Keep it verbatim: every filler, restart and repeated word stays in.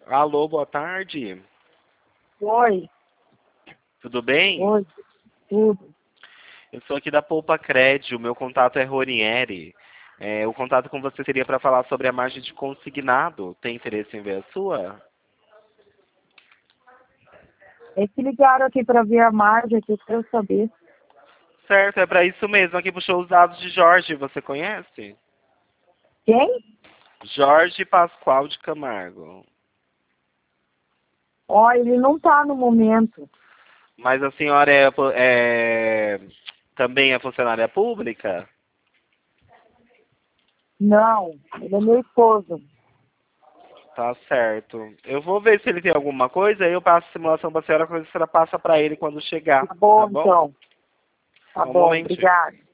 Alô, boa tarde. Oi. Tudo bem? Oi. Tudo. Eu sou aqui da Poupa Cred, o meu contato é Ronieri. É, o contato com você seria para falar sobre a margem de consignado. Tem interesse em ver a sua? É que ligaram aqui para ver a margem aqui para eu saber. Certo, é para isso mesmo. Aqui puxou os dados de Jorge, você conhece? Quem? Jorge Pascoal de Camargo. Ó, ele não tá no momento. Mas a senhora é, é também é funcionária pública? Não, ele é meu esposo. Tá certo. Eu vou ver se ele tem alguma coisa, aí eu passo a simulação para a senhora, a senhora passa para ele quando chegar, Tá tá bom, bom? então. Tá Só um bom, momentinho. obrigada.